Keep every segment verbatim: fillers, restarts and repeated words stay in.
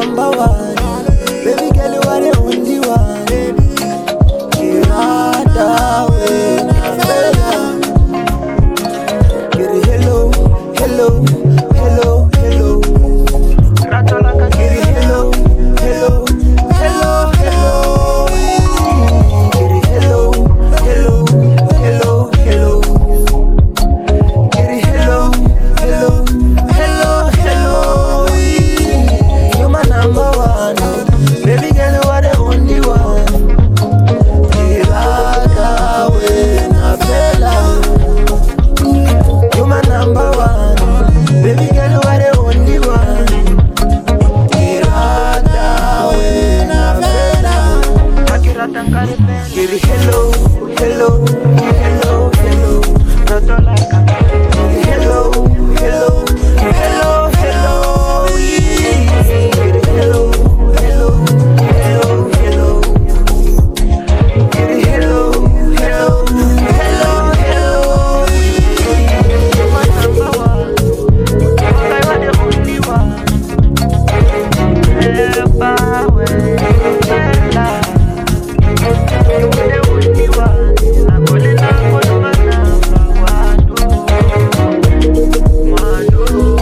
number one. Baby girl, you are the only one. Kirada we na fella. Kiri hello, hello, hello, hello. Kiri hello, hello, hello, hello. Kiri hello, hello, hello, hello. Kiri hello, hello, hello, hello. You my number one. Baby girl, you are the only one. Kirada we na fella. You my number one. Baby girl, you are the only one. Kirada we na fella. Kiri hello, hello, hello, hello. Kiri hello, hello, hello, hello. Kiri hello, hello, hello, hello. Kiri hello, hello, hello, hello. You my number one. I want the only one. Epa we fella. You the only one. I'm calling out for you, my number one. Mano,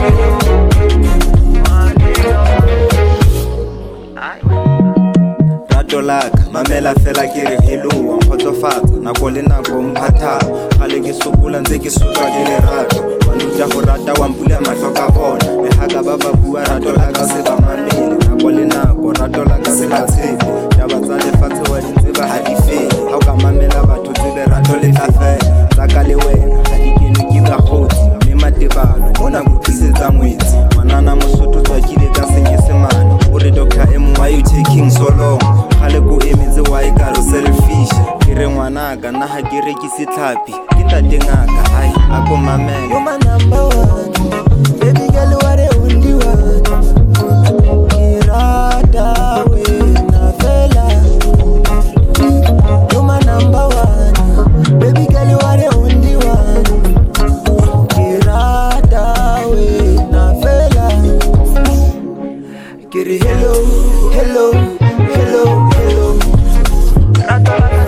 mano. Ratolak, mamela fela kiri hello, nkgotsofatsa nako le nako mphatha gale ke sokola ntse ke sotlwa ke lerato wa nruta go rata wa mpula matlho ka bona le ga ba ba bua ratolaka se ba mamele nako le nako ratolaka se ba tshepe taba tsa lefatshe wa dintse ba ha di fele ga o ka mamela batho tsebe rato le tla fela tsaka le wena ga di kene ke ka gotsi mme matebalo mo na go tlisetsa ngwetsi ngwanana mosotho tswakile ka senyesemane o re doctor emo why you taking so long gale ko emetse wa e karo selfish ke re ngwanaka nna ga ke rekise tlhapi ke tate ngaka ai a ko mamela You my number one. Baby girl, you are the only one. Kirada we na fella. You my number one. Baby girl, you are the only one. Kirada we na fella. Kiri hello, hello, hello, hello.